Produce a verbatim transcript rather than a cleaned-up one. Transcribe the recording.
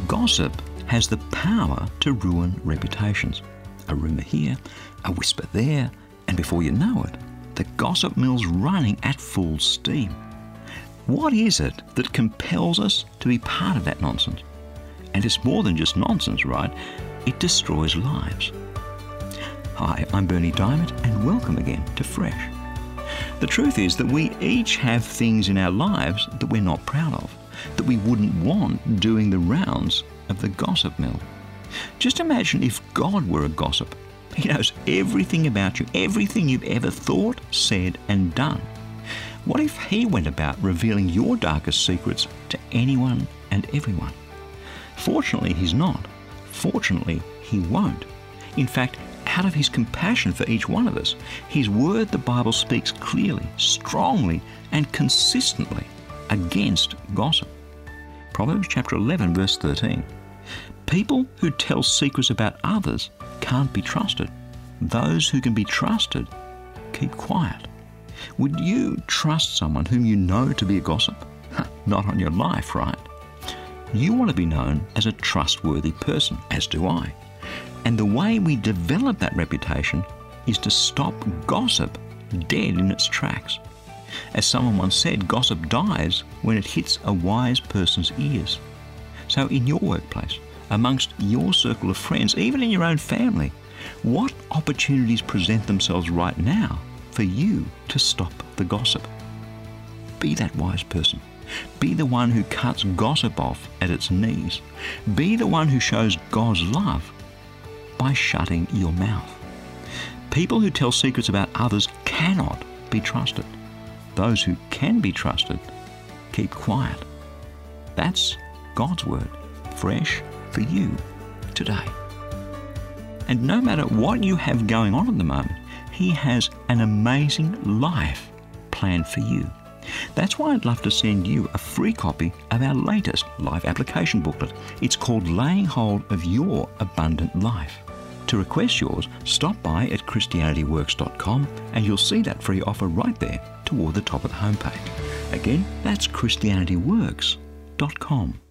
Gossip has the power to ruin reputations. A rumour here, a whisper there, and before you know it, the gossip mill's running at full steam. What is it that compels us to be part of that nonsense? And it's more than just nonsense, right? It destroys lives. Hi, I'm Berni Dymet, and welcome again to Fresh. The truth is that we each have things in our lives that we're not proud of, that we wouldn't want doing the rounds of the gossip mill. Just imagine if God were a gossip. He knows everything about you, everything you've ever thought, said, and done. What if He went about revealing your darkest secrets to anyone and everyone? Fortunately, He's not. Fortunately, He won't. In fact, out of His compassion for each one of us, His word, the Bible, speaks clearly, strongly, and consistently against gossip. Proverbs chapter eleven, verse thirteen. People who tell secrets about others can't be trusted. Those who can be trusted keep quiet. Would you trust someone whom you know to be a gossip? Not on your life, right? You want to be known as a trustworthy person, as do I. And the way we develop that reputation is to stop gossip dead in its tracks. As someone once said, gossip dies when it hits a wise person's ears. So in your workplace, amongst your circle of friends, even in your own family, what opportunities present themselves right now for you to stop the gossip? Be that wise person. Be the one who cuts gossip off at its knees. Be the one who shows God's love by shutting your mouth. People who tell secrets about others cannot be trusted. Those who can be trusted keep quiet. That's God's word, fresh for you today. And no matter what you have going on at the moment, He has an amazing life planned for you. That's why I'd love to send you a free copy of our latest life application booklet. It's called Laying Hold of Your Abundant Life. To request yours, stop by at Christianity Works dot com and you'll see that free offer right there toward the top of the homepage. Again, that's Christianity Works dot com.